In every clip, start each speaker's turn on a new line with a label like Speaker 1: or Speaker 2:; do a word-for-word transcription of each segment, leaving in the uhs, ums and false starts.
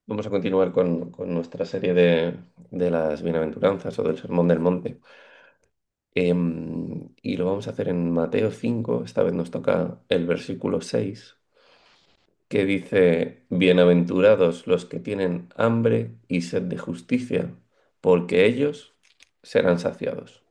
Speaker 1: Vamos a continuar con, con nuestra serie de, de las bienaventuranzas o del Sermón del Monte. Em, y lo vamos a hacer en Mateo cinco. Esta vez nos toca el versículo seis, que dice: Bienaventurados los que tienen hambre y sed de justicia, porque ellos serán saciados.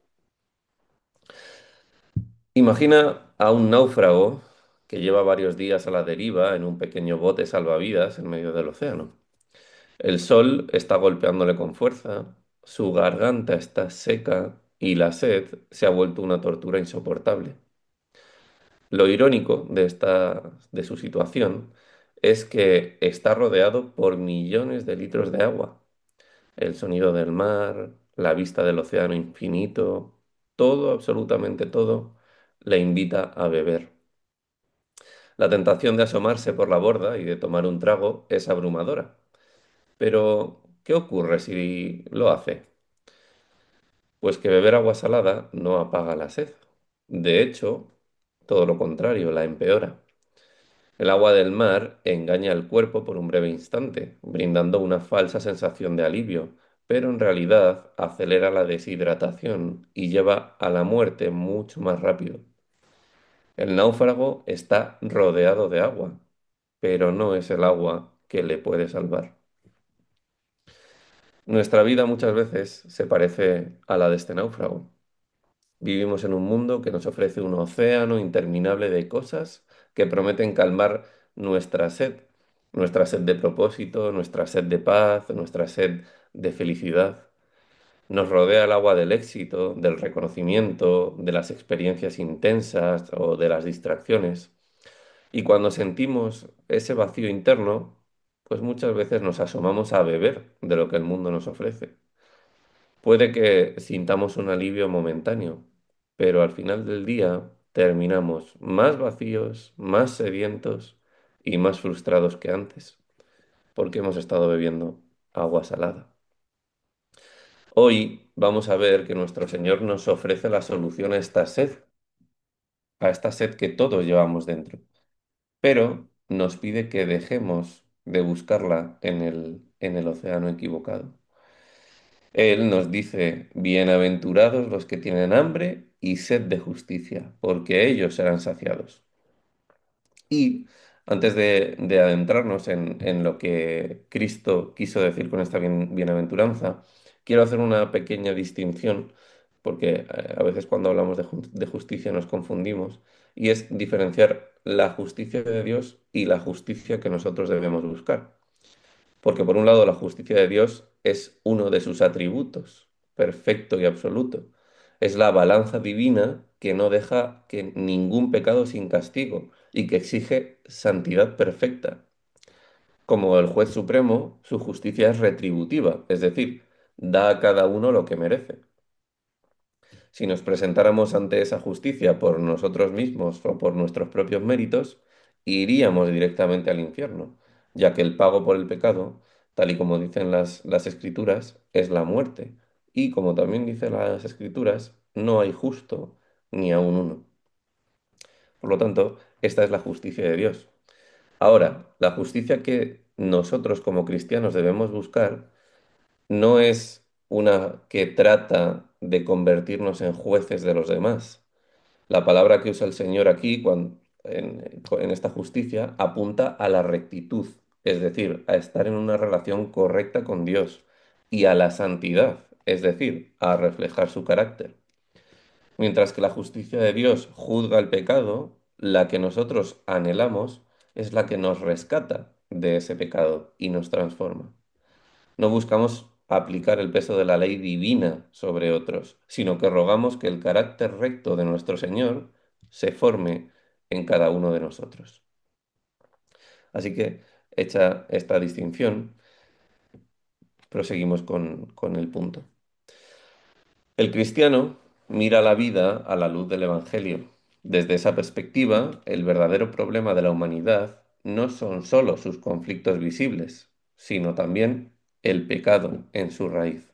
Speaker 1: Imagina a un náufrago que lleva varios días a la deriva en un pequeño bote salvavidas en medio del océano. El sol está golpeándole con fuerza, su garganta está seca y la sed se ha vuelto una tortura insoportable. Lo irónico de esta, de su situación es que está rodeado por millones de litros de agua. El sonido del mar, la vista del océano infinito, todo, absolutamente todo, le invita a beber. La tentación de asomarse por la borda y de tomar un trago es abrumadora. Pero, ¿qué ocurre si lo hace? Pues que beber agua salada no apaga la sed. De hecho, todo lo contrario, la empeora. El agua del mar engaña al cuerpo por un breve instante, brindando una falsa sensación de alivio, pero en realidad acelera la deshidratación y lleva a la muerte mucho más rápido. El náufrago está rodeado de agua, pero no es el agua que le puede salvar. Nuestra vida muchas veces se parece a la de este náufrago. Vivimos en un mundo que nos ofrece un océano interminable de cosas que prometen calmar nuestra sed, nuestra sed de propósito, nuestra sed de paz, nuestra sed de felicidad. Nos rodea el agua del éxito, del reconocimiento, de las experiencias intensas o de las distracciones. Y cuando sentimos ese vacío interno, pues muchas veces nos asomamos a beber de lo que el mundo nos ofrece. Puede que sintamos un alivio momentáneo, pero al final del día terminamos más vacíos, más sedientos y más frustrados que antes, porque hemos estado bebiendo agua salada. Hoy vamos a ver que nuestro Señor nos ofrece la solución a esta sed, a esta sed que todos llevamos dentro, pero nos pide que dejemos de buscarla en el, en el océano equivocado. Él nos dice: bienaventurados los que tienen hambre y sed de justicia, porque ellos serán saciados. Y antes de, de adentrarnos en, en lo que Cristo quiso decir con esta bien- bienaventuranza, quiero hacer una pequeña distinción, porque eh, a veces cuando hablamos de, ju- de justicia nos confundimos, y es diferenciar la justicia de Dios y la justicia que nosotros debemos buscar. Porque por un lado la justicia de Dios es uno de sus atributos, perfecto y absoluto. Es la balanza divina que no deja que ningún pecado sin castigo y que exige santidad perfecta. Como el juez supremo, su justicia es retributiva, es decir, da a cada uno lo que merece. Si nos presentáramos ante esa justicia por nosotros mismos o por nuestros propios méritos, iríamos directamente al infierno, ya que el pago por el pecado, tal y como dicen las, las Escrituras, es la muerte. Y como también dicen las Escrituras, no hay justo ni aun uno. Por lo tanto, esta es la justicia de Dios. Ahora, la justicia que nosotros como cristianos debemos buscar no es una que trata de convertirnos en jueces de los demás. La palabra que usa el Señor aquí cuan- en, en esta justicia apunta a la rectitud, es decir, a estar en una relación correcta con Dios, y a la santidad, es decir, a reflejar su carácter. Mientras que la justicia de Dios juzga el pecado, la que nosotros anhelamos es la que nos rescata de ese pecado y nos transforma. No buscamos aplicar el peso de la ley divina sobre otros, sino que rogamos que el carácter recto de nuestro Señor se forme en cada uno de nosotros. Así que, hecha esta distinción, proseguimos con, con el punto. El cristiano mira la vida a la luz del Evangelio. Desde esa perspectiva, el verdadero problema de la humanidad no son solo sus conflictos visibles, sino también el pecado en su raíz.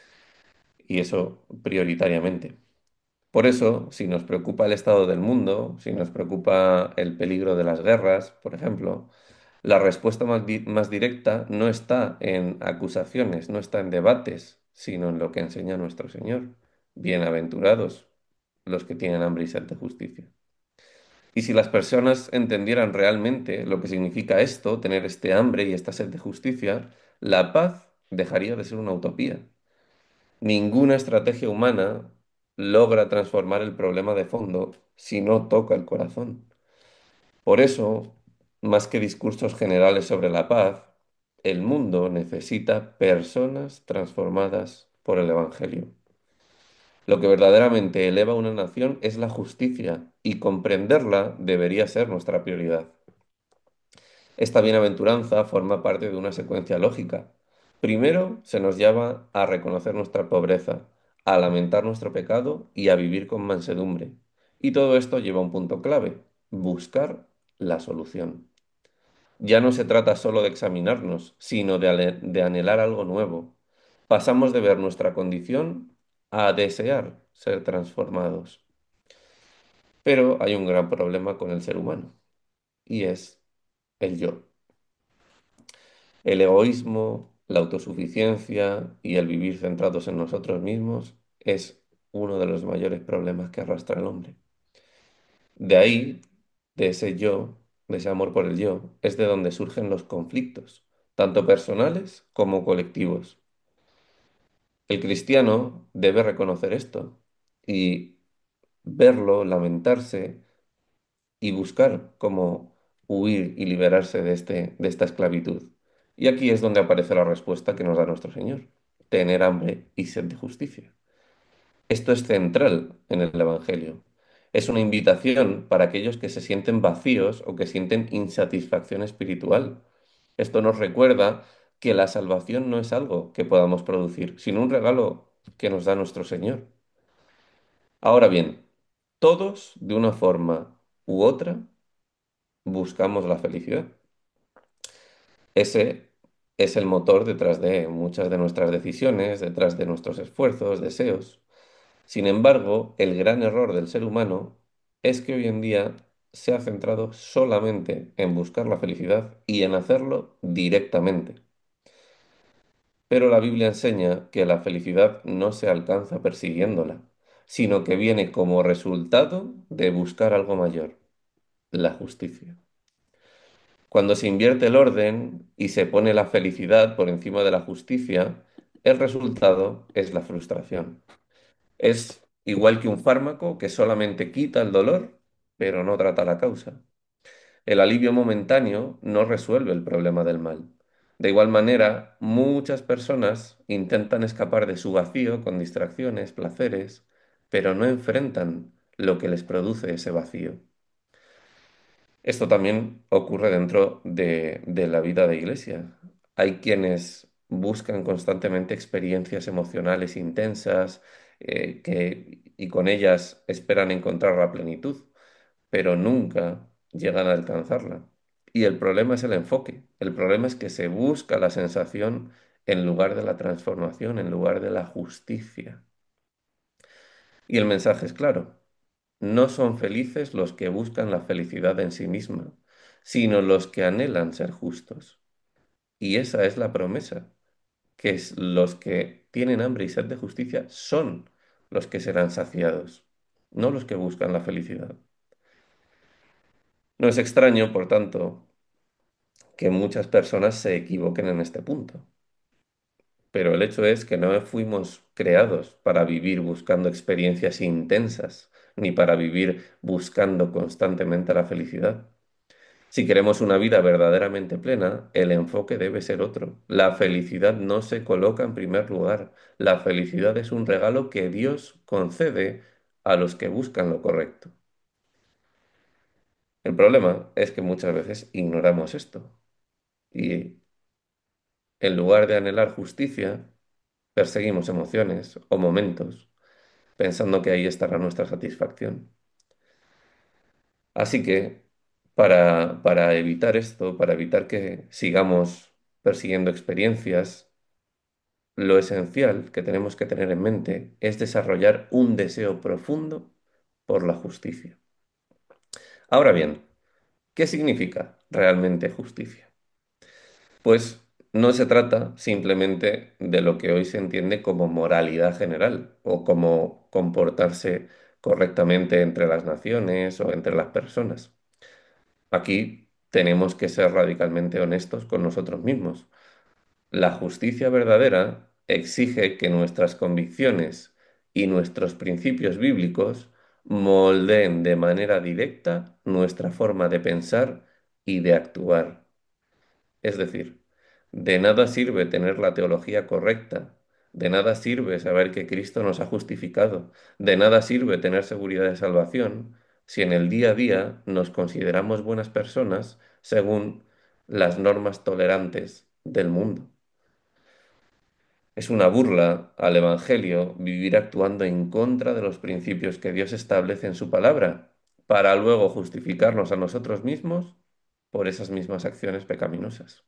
Speaker 1: Y eso prioritariamente. Por eso, si nos preocupa el estado del mundo, si nos preocupa el peligro de las guerras, por ejemplo, La respuesta más, di- más directa no está en acusaciones, no está en debates, sino en lo que enseña nuestro Señor. Bienaventurados los que tienen hambre y sed de justicia. Y si las personas entendieran realmente lo que significa esto, tener este hambre y esta sed de justicia, la paz dejaría de ser una utopía. Ninguna estrategia humana logra transformar el problema de fondo si no toca el corazón. Por eso, más que discursos generales sobre la paz, el mundo necesita personas transformadas por el Evangelio. Lo que verdaderamente eleva a una nación es la justicia y comprenderla debería ser nuestra prioridad. Esta bienaventuranza forma parte de una secuencia lógica. Primero se nos llama a reconocer nuestra pobreza, a lamentar nuestro pecado y a vivir con mansedumbre. Y todo esto lleva a un punto clave, buscar la solución. Ya no se trata solo de examinarnos, sino de, ale- de anhelar algo nuevo. Pasamos de ver nuestra condición a desear ser transformados. Pero hay un gran problema con el ser humano, y es el yo. El egoísmo, la autosuficiencia y el vivir centrados en nosotros mismos es uno de los mayores problemas que arrastra el hombre. De ahí, de ese yo, de ese amor por el yo, es de donde surgen los conflictos, tanto personales como colectivos. El cristiano debe reconocer esto y verlo, lamentarse y buscar cómo huir y liberarse de este, de esta esclavitud. Y aquí es donde aparece la respuesta que nos da nuestro Señor, tener hambre y sed de justicia. Esto es central en el Evangelio. Es una invitación para aquellos que se sienten vacíos o que sienten insatisfacción espiritual. Esto nos recuerda que la salvación no es algo que podamos producir, sino un regalo que nos da nuestro Señor. Ahora bien, todos, de una forma u otra, buscamos la felicidad. Ese es el motor detrás de muchas de nuestras decisiones, detrás de nuestros esfuerzos, deseos. Sin embargo, el gran error del ser humano es que hoy en día se ha centrado solamente en buscar la felicidad y en hacerlo directamente. Pero la Biblia enseña que la felicidad no se alcanza persiguiéndola, sino que viene como resultado de buscar algo mayor, la justicia. Cuando se invierte el orden y se pone la felicidad por encima de la justicia, el resultado es la frustración. Es igual que un fármaco que solamente quita el dolor, pero no trata la causa. El alivio momentáneo no resuelve el problema del mal. De igual manera, muchas personas intentan escapar de su vacío con distracciones, placeres, pero no enfrentan lo que les produce ese vacío. Esto también ocurre dentro de, de la vida de iglesia. Hay quienes buscan constantemente experiencias emocionales intensas eh, que, y con ellas esperan encontrar la plenitud, pero nunca llegan a alcanzarla. Y el problema es el enfoque. El problema es que se busca la sensación en lugar de la transformación, en lugar de la justicia. Y el mensaje es claro. No son felices los que buscan la felicidad en sí misma, sino los que anhelan ser justos. Y esa es la promesa, que es los que tienen hambre y sed de justicia son los que serán saciados, no los que buscan la felicidad. No es extraño, por tanto, que muchas personas se equivoquen en este punto. Pero el hecho es que no fuimos creados para vivir buscando experiencias intensas, ni para vivir buscando constantemente la felicidad. Si queremos una vida verdaderamente plena, el enfoque debe ser otro. La felicidad no se coloca en primer lugar. La felicidad es un regalo que Dios concede a los que buscan lo correcto. El problema es que muchas veces ignoramos esto y en lugar de anhelar justicia, perseguimos emociones o momentos pensando que ahí estará nuestra satisfacción. Así que, para, para evitar esto, para evitar que sigamos persiguiendo experiencias, lo esencial que tenemos que tener en mente es desarrollar un deseo profundo por la justicia. Ahora bien, ¿qué significa realmente justicia? Pues no se trata simplemente de lo que hoy se entiende como moralidad general o como comportarse correctamente entre las naciones o entre las personas. Aquí tenemos que ser radicalmente honestos con nosotros mismos. La justicia verdadera exige que nuestras convicciones y nuestros principios bíblicos moldeen de manera directa nuestra forma de pensar y de actuar. Es decir, de nada sirve tener la teología correcta, de nada sirve saber que Cristo nos ha justificado, de nada sirve tener seguridad de salvación si en el día a día nos consideramos buenas personas según las normas tolerantes del mundo. Es una burla al Evangelio vivir actuando en contra de los principios que Dios establece en su palabra, para luego justificarnos a nosotros mismos por esas mismas acciones pecaminosas.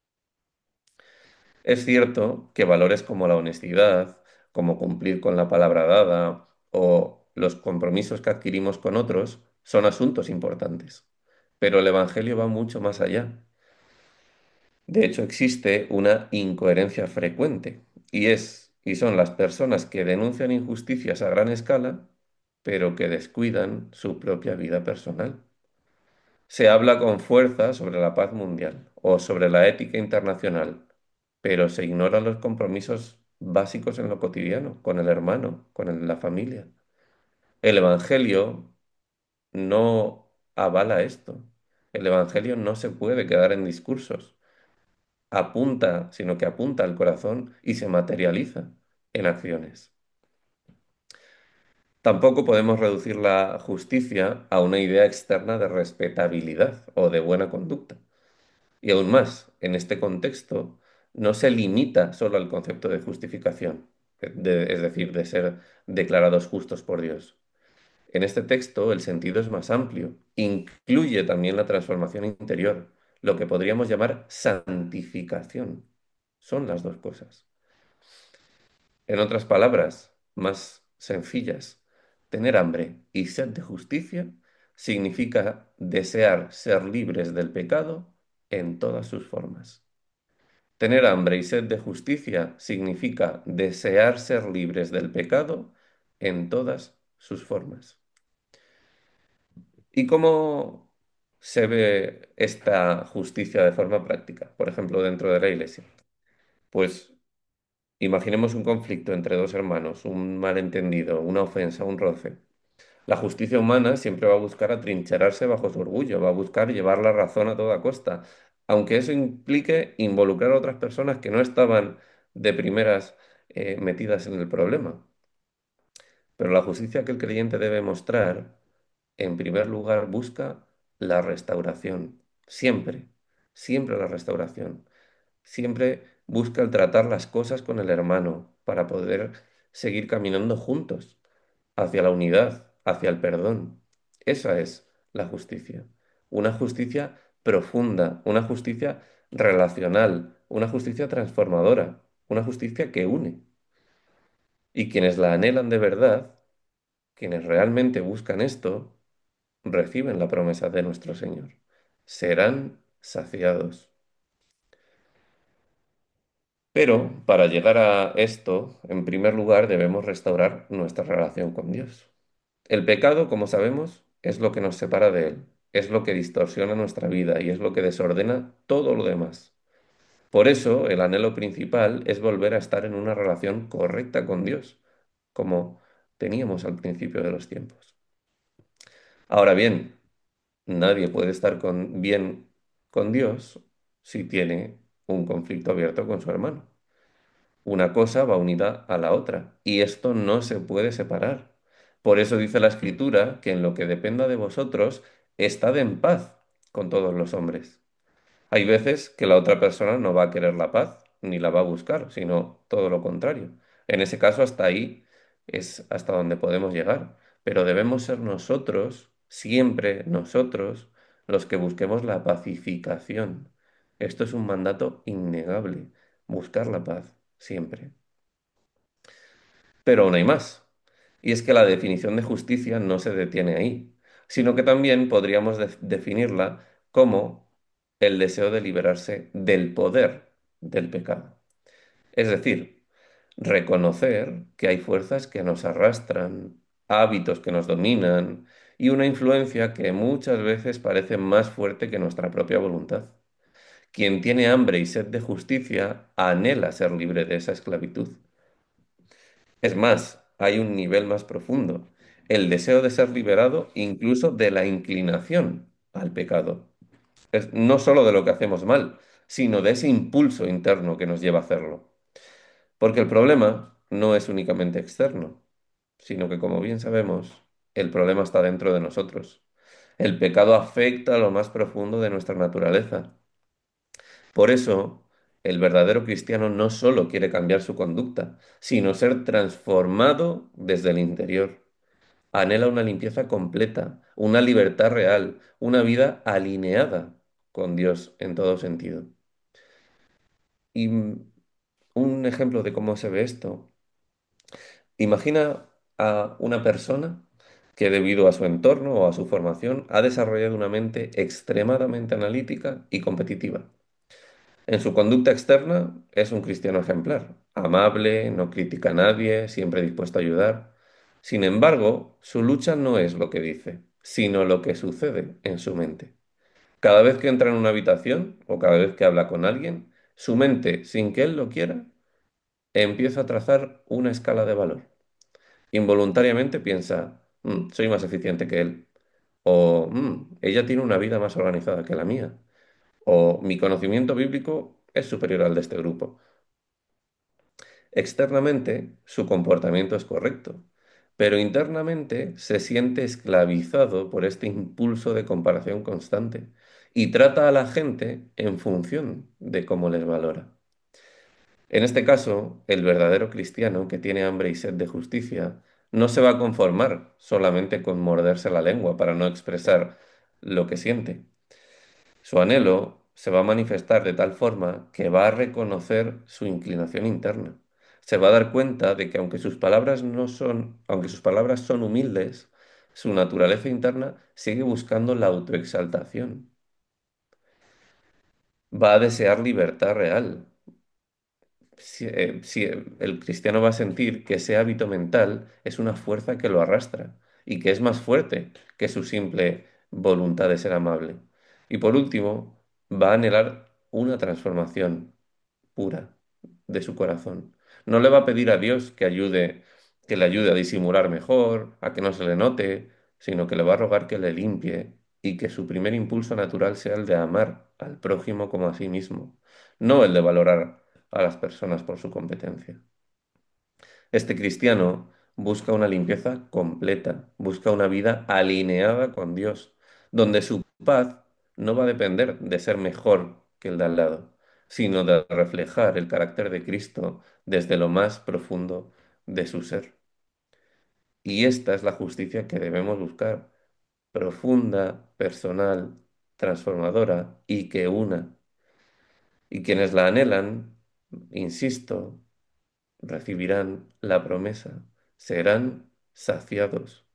Speaker 1: Es cierto que valores como la honestidad, como cumplir con la palabra dada o los compromisos que adquirimos con otros son asuntos importantes, pero el Evangelio va mucho más allá. De hecho, existe una incoherencia frecuente y es y son las personas que denuncian injusticias a gran escala, pero que descuidan su propia vida personal. Se habla con fuerza sobre la paz mundial o sobre la ética internacional, pero se ignoran los compromisos básicos en lo cotidiano, con el hermano, con el- la familia. El Evangelio no avala esto. El Evangelio no se puede quedar en discursos. Apunta, sino que apunta al corazón y se materializa en acciones. Tampoco podemos reducir la justicia a una idea externa de respetabilidad o de buena conducta. Y aún más, en este contexto, no se limita solo al concepto de justificación, de- es decir, de ser declarados justos por Dios. En este texto el sentido es más amplio, incluye también la transformación interior, lo que podríamos llamar santificación. Son las dos cosas. En otras palabras, más sencillas, tener hambre y sed de justicia significa desear ser libres del pecado en todas sus formas. Tener hambre y sed de justicia significa desear ser libres del pecado en todas sus formas. ¿Y cómo se ve esta justicia de forma práctica? Por ejemplo, dentro de la iglesia. Pues imaginemos un conflicto entre dos hermanos, un malentendido, una ofensa, un roce. La justicia humana siempre va a buscar atrincherarse bajo su orgullo, va a buscar llevar la razón a toda costa, aunque eso implique involucrar a otras personas que no estaban de primeras eh, metidas en el problema. Pero la justicia que el creyente debe mostrar, en primer lugar, busca la restauración. Siempre, siempre la restauración. Siempre busca el tratar las cosas con el hermano para poder seguir caminando juntos hacia la unidad, hacia el perdón. Esa es la justicia. Una justicia profunda, una justicia relacional, una justicia transformadora, una justicia que une. Y quienes la anhelan de verdad, quienes realmente buscan esto, reciben la promesa de nuestro Señor. Serán saciados. Pero para llegar a esto, en primer lugar, debemos restaurar nuestra relación con Dios. El pecado, como sabemos, es lo que nos separa de Él, es lo que distorsiona nuestra vida y es lo que desordena todo lo demás. Por eso, el anhelo principal es volver a estar en una relación correcta con Dios, como teníamos al principio de los tiempos. Ahora bien, nadie puede estar con- bien con Dios si tiene un conflicto abierto con su hermano. Una cosa va unida a la otra, y esto no se puede separar. Por eso dice la Escritura que en lo que dependa de vosotros, estad en paz con todos los hombres. Hay veces que la otra persona no va a querer la paz, ni la va a buscar, sino todo lo contrario. En ese caso, hasta ahí es hasta donde podemos llegar. Pero debemos ser nosotros, siempre nosotros, los que busquemos la pacificación. Esto es un mandato innegable, buscar la paz, siempre. Pero aún hay más. Y es que la definición de justicia no se detiene ahí, sino que también podríamos de- definirla como el deseo de liberarse del poder del pecado. Es decir, reconocer que hay fuerzas que nos arrastran, hábitos que nos dominan y una influencia que muchas veces parece más fuerte que nuestra propia voluntad. Quien tiene hambre y sed de justicia anhela ser libre de esa esclavitud. Es más, hay un nivel más profundo, el deseo de ser liberado incluso de la inclinación al pecado. Es no solo de lo que hacemos mal, sino de ese impulso interno que nos lleva a hacerlo. Porque el problema no es únicamente externo, sino que, como bien sabemos, el problema está dentro de nosotros. El pecado afecta a lo más profundo de nuestra naturaleza. Por eso, el verdadero cristiano no solo quiere cambiar su conducta, sino ser transformado desde el interior. Anhela una limpieza completa, una libertad real, una vida alineada con Dios en todo sentido. Y mm, un ejemplo de cómo se ve esto. Imagina a una persona que debido a su entorno o a su formación ha desarrollado una mente extremadamente analítica y competitiva. En su conducta externa es un cristiano ejemplar, amable, no critica a nadie, siempre dispuesto a ayudar. Sin embargo, su lucha no es lo que dice, sino lo que sucede en su mente. Cada vez que entra en una habitación o cada vez que habla con alguien, su mente, sin que él lo quiera, empieza a trazar una escala de valor. Involuntariamente piensa: "Mm, soy más eficiente que él", o "Mm, ella tiene una vida más organizada que la mía", o "mi conocimiento bíblico es superior al de este grupo". Externamente, su comportamiento es correcto, pero internamente se siente esclavizado por este impulso de comparación constante y trata a la gente en función de cómo les valora. En este caso, el verdadero cristiano que tiene hambre y sed de justicia no se va a conformar solamente con morderse la lengua para no expresar lo que siente. Su anhelo se va a manifestar de tal forma que va a reconocer su inclinación interna. Se va a dar cuenta de que aunque sus palabras no son, aunque sus palabras son humildes, su naturaleza interna sigue buscando la autoexaltación. Va a desear libertad real. Si, eh, si el cristiano va a sentir que ese hábito mental es una fuerza que lo arrastra y que es más fuerte que su simple voluntad de ser amable. Y por último, va a anhelar una transformación pura de su corazón. No le va a pedir a Dios que ayude, que le ayude a disimular mejor, a que no se le note, sino que le va a rogar que le limpie y que su primer impulso natural sea el de amar al prójimo como a sí mismo, no el de valorar a las personas por su competencia. Este cristiano busca una limpieza completa, busca una vida alineada con Dios, donde su paz no va a depender de ser mejor que el de al lado, sino de reflejar el carácter de Cristo desde lo más profundo de su ser. Y esta es la justicia que debemos buscar, profunda, personal, transformadora y que una. Y quienes la anhelan, insisto, recibirán la promesa, serán saciados.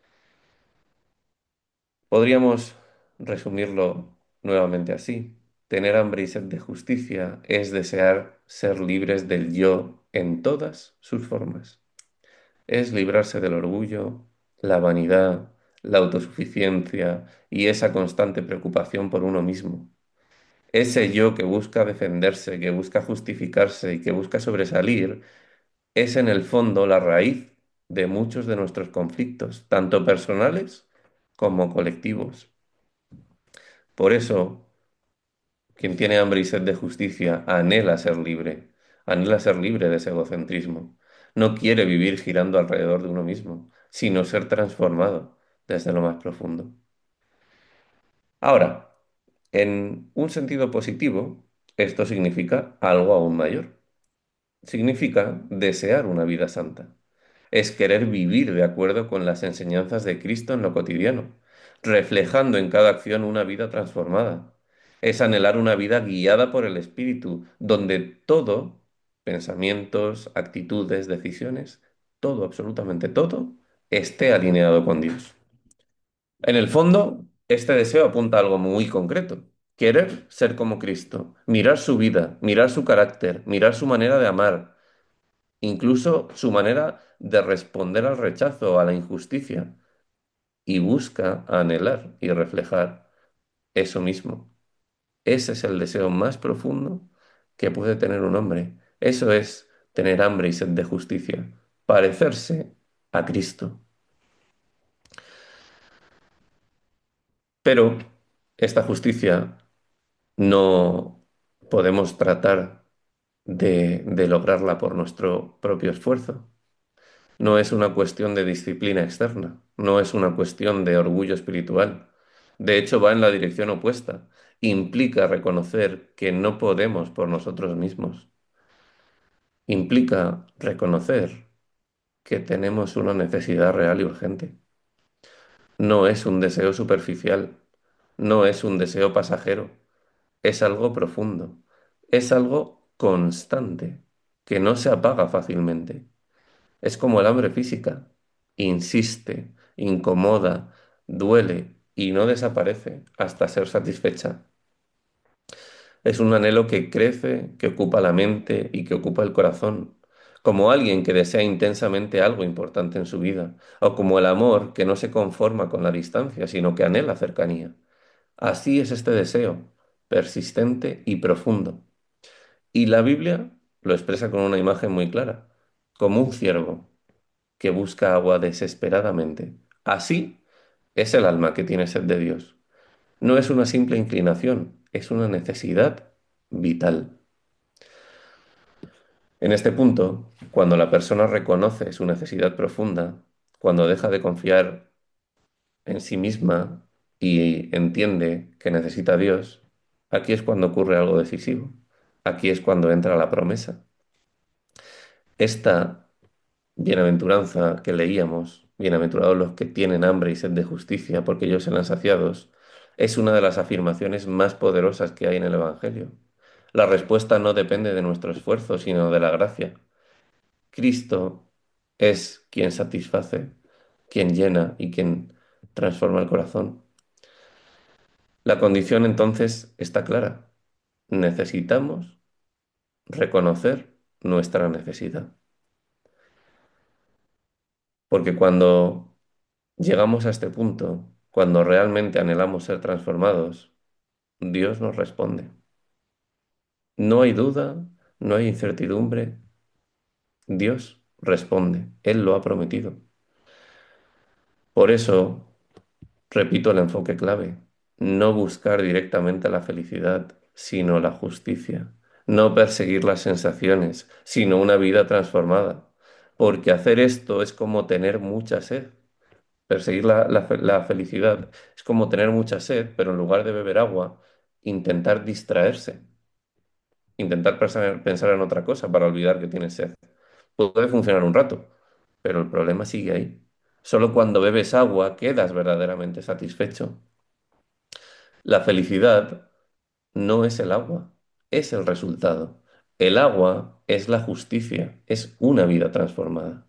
Speaker 1: Podríamos resumirlo nuevamente así. Tener hambre y sed de justicia es desear ser libres del yo en todas sus formas. Es librarse del orgullo, la vanidad, la autosuficiencia y esa constante preocupación por uno mismo. Ese yo que busca defenderse, que busca justificarse y que busca sobresalir es en el fondo la raíz de muchos de nuestros conflictos, tanto personales como colectivos. Por eso, quien tiene hambre y sed de justicia anhela ser libre, anhela ser libre de ese egocentrismo. No quiere vivir girando alrededor de uno mismo, sino ser transformado desde lo más profundo. Ahora, en un sentido positivo, esto significa algo aún mayor. Significa desear una vida santa. Es querer vivir de acuerdo con las enseñanzas de Cristo en lo cotidiano, reflejando en cada acción una vida transformada. Es anhelar una vida guiada por el Espíritu, donde todo, pensamientos, actitudes, decisiones, todo, absolutamente todo, esté alineado con Dios. En el fondo, este deseo apunta a algo muy concreto. Querer ser como Cristo, mirar su vida, mirar su carácter, mirar su manera de amar, incluso su manera de responder al rechazo, a la injusticia, y busca anhelar y reflejar eso mismo. Ese es el deseo más profundo que puede tener un hombre. Eso es tener hambre y sed de justicia, parecerse a Cristo. Pero esta justicia no podemos tratar de, de lograrla por nuestro propio esfuerzo. No es una cuestión de disciplina externa, no es una cuestión de orgullo espiritual. De hecho, va en la dirección opuesta. Implica reconocer que no podemos por nosotros mismos. Implica reconocer que tenemos una necesidad real y urgente. No es un deseo superficial, no es un deseo pasajero, es algo profundo, es algo constante, que no se apaga fácilmente. Es como el hambre física. Insiste, incomoda, duele y no desaparece hasta ser satisfecha. Es un anhelo que crece, que ocupa la mente y que ocupa el corazón, como alguien que desea intensamente algo importante en su vida, o como el amor que no se conforma con la distancia, sino que anhela cercanía. Así es este deseo, persistente y profundo. Y la Biblia lo expresa con una imagen muy clara, como un ciervo que busca agua desesperadamente. Así es el alma que tiene sed de Dios. No es una simple inclinación, es una necesidad vital. En este punto, cuando la persona reconoce su necesidad profunda, cuando deja de confiar en sí misma y entiende que necesita a Dios, aquí es cuando ocurre algo decisivo. Aquí es cuando entra la promesa. Esta bienaventuranza que leíamos, bienaventurados los que tienen hambre y sed de justicia, porque ellos serán saciados, es una de las afirmaciones más poderosas que hay en el Evangelio. La respuesta no depende de nuestro esfuerzo, sino de la gracia. Cristo es quien satisface, quien llena y quien transforma el corazón. La condición entonces está clara. Necesitamos reconocer nuestra necesidad. Porque cuando llegamos a este punto, cuando realmente anhelamos ser transformados, Dios nos responde. No hay duda, no hay incertidumbre. Dios responde. Él lo ha prometido. Por eso, repito el enfoque clave. No buscar directamente la felicidad, sino la justicia. No perseguir las sensaciones, sino una vida transformada. Porque hacer esto es como tener mucha sed. Perseguir la, la fe- la felicidad es como tener mucha sed, pero en lugar de beber agua, intentar distraerse, intentar pensar, pensar en otra cosa para olvidar que tienes sed. Puede funcionar un rato, pero el problema sigue ahí. Solo cuando bebes agua quedas verdaderamente satisfecho. La felicidad no es el agua, es el resultado. El agua es la justicia, es una vida transformada.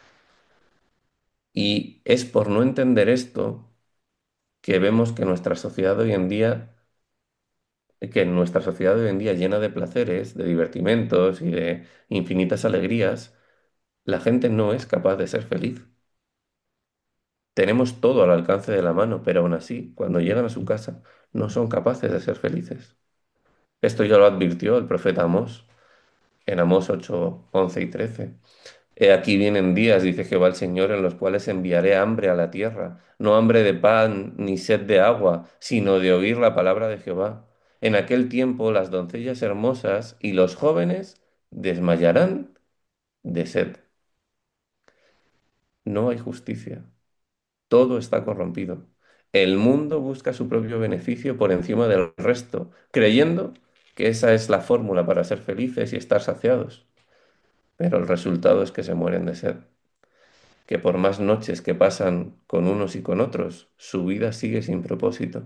Speaker 1: Y es por no entender esto que vemos que nuestra sociedad hoy en día que en nuestra sociedad de hoy en día llena de placeres, de divertimentos y de infinitas alegrías, la gente no es capaz de ser feliz. Tenemos todo al alcance de la mano, pero aún así, cuando llegan a su casa, no son capaces de ser felices. Esto ya lo advirtió el profeta Amós en Amós ocho once y trece. He aquí vienen días, dice Jehová el Señor, en los cuales enviaré hambre a la tierra, no hambre de pan ni sed de agua, sino de oír la palabra de Jehová. En aquel tiempo las doncellas hermosas y los jóvenes desmayarán de sed. No hay justicia, todo está corrompido. El mundo busca su propio beneficio por encima del resto, creyendo que esa es la fórmula para ser felices y estar saciados. Pero el resultado es que se mueren de sed, que por más noches que pasan con unos y con otros, su vida sigue sin propósito.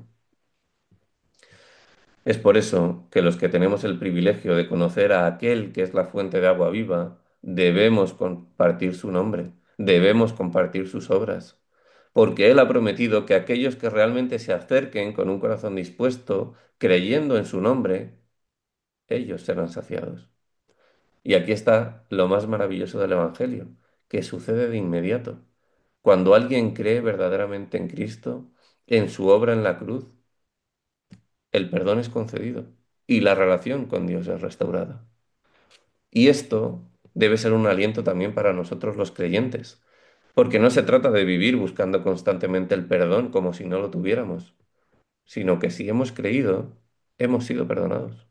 Speaker 1: Es por eso que los que tenemos el privilegio de conocer a aquel que es la fuente de agua viva, debemos compartir su nombre, debemos compartir sus obras, porque Él ha prometido que aquellos que realmente se acerquen con un corazón dispuesto, creyendo en su nombre, ellos serán saciados. Y aquí está lo más maravilloso del Evangelio, que sucede de inmediato. Cuando alguien cree verdaderamente en Cristo, en su obra en la cruz, el perdón es concedido y la relación con Dios es restaurada. Y esto debe ser un aliento también para nosotros los creyentes, porque no se trata de vivir buscando constantemente el perdón como si no lo tuviéramos, sino que si hemos creído, hemos sido perdonados.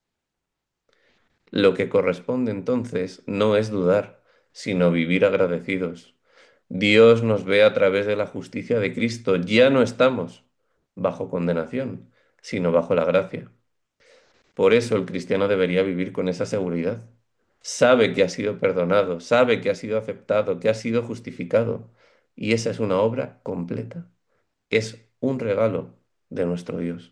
Speaker 1: Lo que corresponde entonces no es dudar, sino vivir agradecidos. Dios nos ve a través de la justicia de Cristo. Ya no estamos bajo condenación, sino bajo la gracia. Por eso el cristiano debería vivir con esa seguridad. Sabe que ha sido perdonado, sabe que ha sido aceptado, que ha sido justificado. Y esa es una obra completa. Es un regalo de nuestro Dios.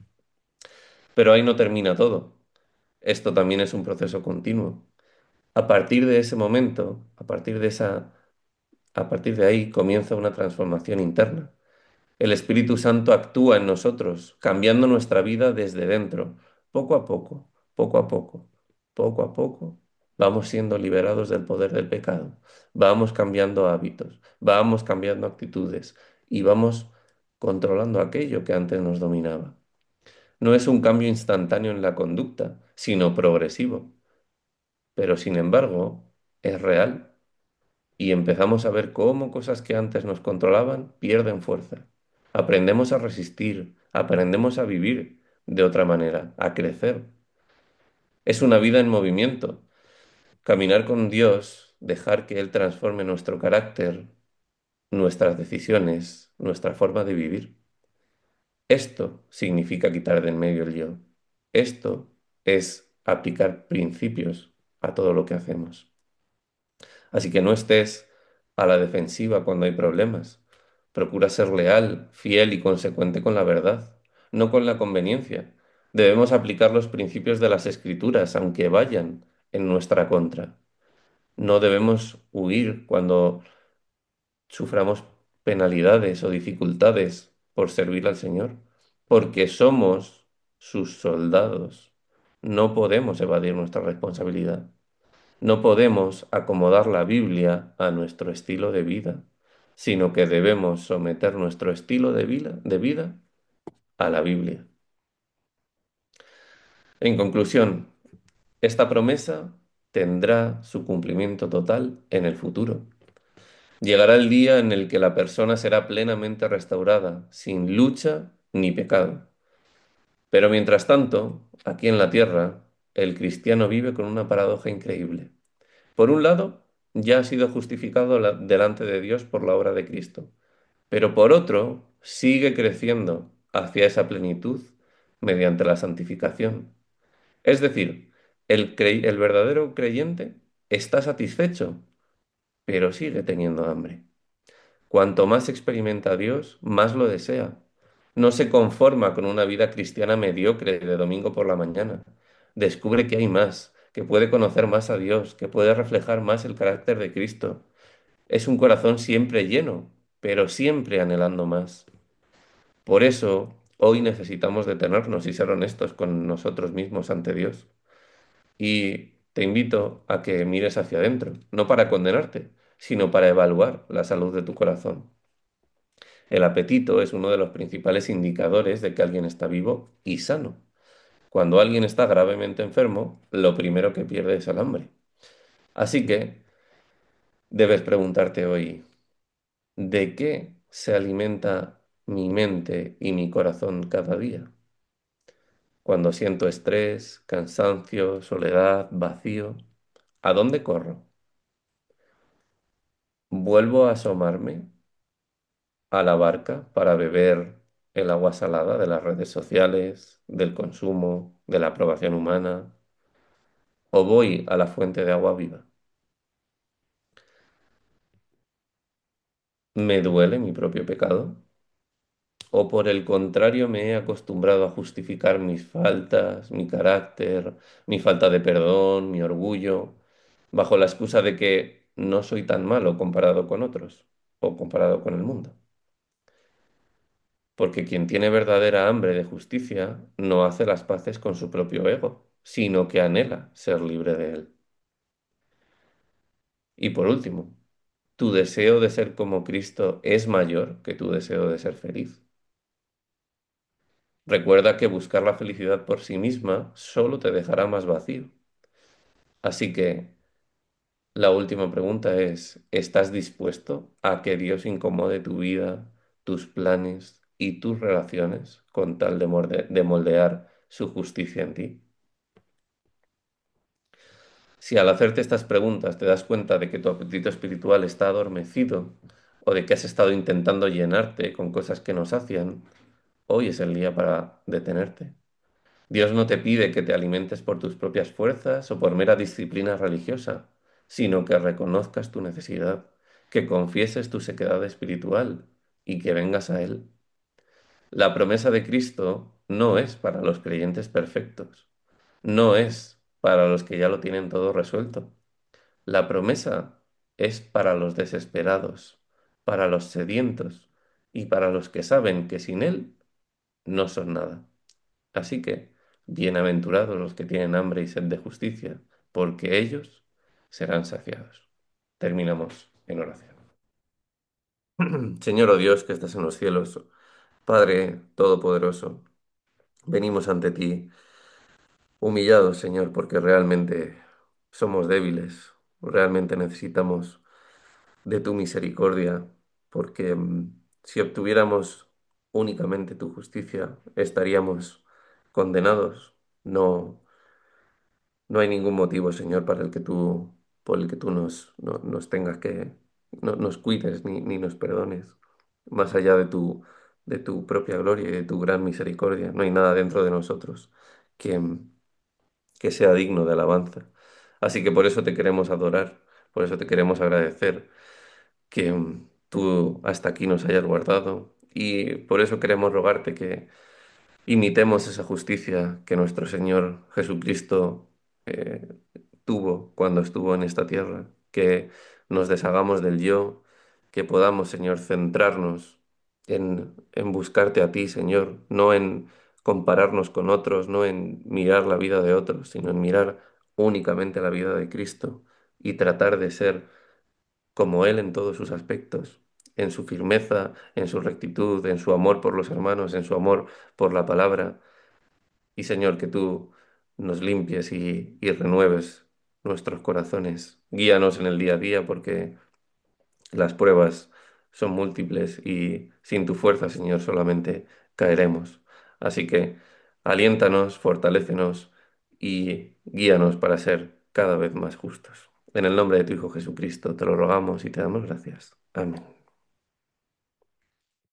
Speaker 1: Pero ahí no termina todo. Esto también es un proceso continuo. A partir de ese momento, a partir de esa, a partir de ahí comienza una transformación interna. El Espíritu Santo actúa en nosotros, cambiando nuestra vida desde dentro, poco a poco, poco a poco, poco a poco. Vamos siendo liberados del poder del pecado, vamos cambiando hábitos, vamos cambiando actitudes y vamos controlando aquello que antes nos dominaba. No es un cambio instantáneo en la conducta, sino progresivo, pero sin embargo es real y empezamos a ver cómo cosas que antes nos controlaban pierden fuerza. Aprendemos a resistir, aprendemos a vivir de otra manera, a crecer. Es una vida en movimiento. Caminar con Dios, dejar que Él transforme nuestro carácter, nuestras decisiones, nuestra forma de vivir. Esto significa quitar de en medio el yo. Esto es aplicar principios a todo lo que hacemos. Así que no estés a la defensiva cuando hay problemas. Procura ser leal, fiel y consecuente con la verdad, no con la conveniencia. Debemos aplicar los principios de las Escrituras, aunque vayan en nuestra contra. No debemos huir cuando suframos penalidades o dificultades por servir al Señor, porque somos sus soldados. No podemos evadir nuestra responsabilidad. No podemos acomodar la Biblia a nuestro estilo de vida, sino que debemos someter nuestro estilo de vida, de vida a la Biblia. En conclusión, esta promesa tendrá su cumplimiento total en el futuro. Llegará el día en el que la persona será plenamente restaurada, sin lucha ni pecado. Pero mientras tanto, aquí en la tierra, el cristiano vive con una paradoja increíble. Por un lado, ya ha sido justificado la- delante de Dios por la obra de Cristo, pero por otro, sigue creciendo hacia esa plenitud mediante la santificación. Es decir, el, crey- el verdadero creyente está satisfecho, pero sigue teniendo hambre. Cuanto más experimenta a Dios, más lo desea. No se conforma con una vida cristiana mediocre de domingo por la mañana. Descubre que hay más, que puede conocer más a Dios, que puede reflejar más el carácter de Cristo. Es un corazón siempre lleno, pero siempre anhelando más. Por eso, hoy necesitamos detenernos y ser honestos con nosotros mismos ante Dios. Y te invito a que mires hacia adentro, no para condenarte, sino para evaluar la salud de tu corazón. El apetito es uno de los principales indicadores de que alguien está vivo y sano. Cuando alguien está gravemente enfermo, lo primero que pierde es el hambre. Así que debes preguntarte hoy, ¿de qué se alimenta mi mente y mi corazón cada día? Cuando siento estrés, cansancio, soledad, vacío, ¿a dónde corro? ¿Vuelvo a asomarme a la barca para beber el agua salada de las redes sociales, del consumo, de la aprobación humana? ¿O voy a la fuente de agua viva? ¿Me duele mi propio pecado? ¿O por el contrario me he acostumbrado a justificar mis faltas, mi carácter, mi falta de perdón, mi orgullo, bajo la excusa de que no soy tan malo comparado con otros o comparado con el mundo? Porque quien tiene verdadera hambre de justicia no hace las paces con su propio ego, sino que anhela ser libre de él. Y por último, ¿tu deseo de ser como Cristo es mayor que tu deseo de ser feliz? Recuerda que buscar la felicidad por sí misma solo te dejará más vacío. Así que la última pregunta es, ¿estás dispuesto a que Dios incomode tu vida, tus planes y tus relaciones con tal de, morde- de moldear su justicia en ti? Si al hacerte estas preguntas te das cuenta de que tu apetito espiritual está adormecido o de que has estado intentando llenarte con cosas que no sacian, hoy es el día para detenerte. Dios no te pide que te alimentes por tus propias fuerzas o por mera disciplina religiosa, sino que reconozcas tu necesidad, que confieses tu sequedad espiritual y que vengas a Él. La promesa de Cristo no es para los creyentes perfectos, no es para los que ya lo tienen todo resuelto. La promesa es para los desesperados, para los sedientos y para los que saben que sin Él no son nada. Así que, bienaventurados los que tienen hambre y sed de justicia, porque ellos serán saciados. Terminamos en oración. Señor, oh Dios que estás en los cielos, Padre Todopoderoso, venimos ante ti humillados, Señor, porque realmente somos débiles, realmente necesitamos de tu misericordia, porque mm, si obtuviéramos únicamente tu justicia, estaríamos condenados. No, no hay ningún motivo, Señor, para el que tú, por el que tú nos, no- nos tengas que, no- nos cuides ni, ni nos perdones, más allá de tu, de tu propia gloria y de tu gran misericordia. No hay nada dentro de nosotros que, que sea digno de alabanza. Así que por eso te queremos adorar, por eso te queremos agradecer que mm, tú hasta aquí nos hayas guardado y por eso queremos rogarte que imitemos esa justicia que nuestro Señor Jesucristo eh, tuvo cuando estuvo en esta tierra, que nos deshagamos del yo, que podamos, Señor, centrarnos en, en buscarte a ti, Señor, no en compararnos con otros, no en mirar la vida de otros, sino en mirar únicamente la vida de Cristo y tratar de ser como Él en todos sus aspectos, en su firmeza, en su rectitud, en su amor por los hermanos, en su amor por la palabra. Y Señor, que tú nos limpies y, y renueves nuestros corazones. Guíanos en el día a día porque las pruebas son múltiples y sin tu fuerza, Señor, solamente caeremos. Así que aliéntanos, fortalécenos y guíanos para ser cada vez más justos. En el nombre de tu Hijo Jesucristo te lo rogamos y te damos gracias. Amén.